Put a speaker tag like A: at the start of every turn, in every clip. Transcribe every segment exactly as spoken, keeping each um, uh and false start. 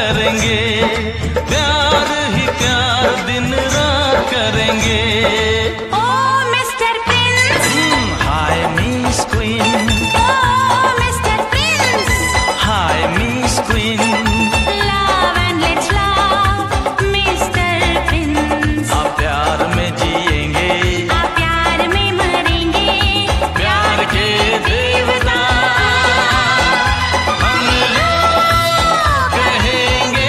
A: करेंगे, प्यार ही प्यार दिन रात करेंगे।
B: ओ mister prince,
A: hi miss queen,
B: ओ mister prince,
A: hi miss queen,
B: love and let's love mister prince.
A: आप प्यार में जिएंगे,
B: आप प्यार में मरेंगे,
A: प्यार के देवता हम लोग कहेंगे।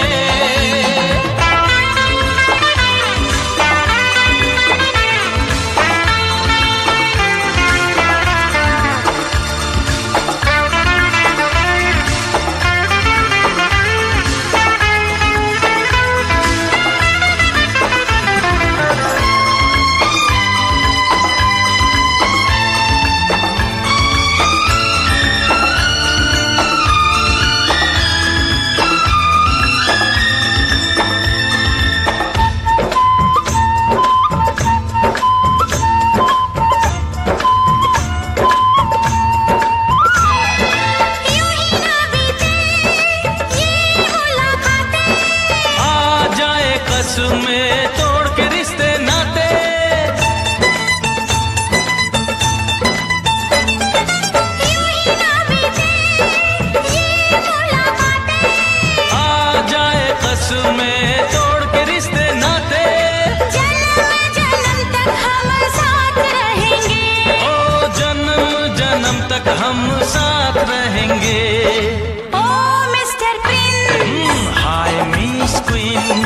B: यूं ही ना बीते ये मुलाकातें,
A: आ जाए कसमें तोड़ के रिश्ते नाते,
B: यूं ही ना बीते ये मुलाकातें,
A: आ जाए कसमें तोड़ के रिश्ते नाते।
B: जन्म जन्म तक हम साथ रहेंगे।
A: ओ जन्म जन्म तक हम साथ रहेंगे।
B: ओ mister prince,
A: hi miss queen,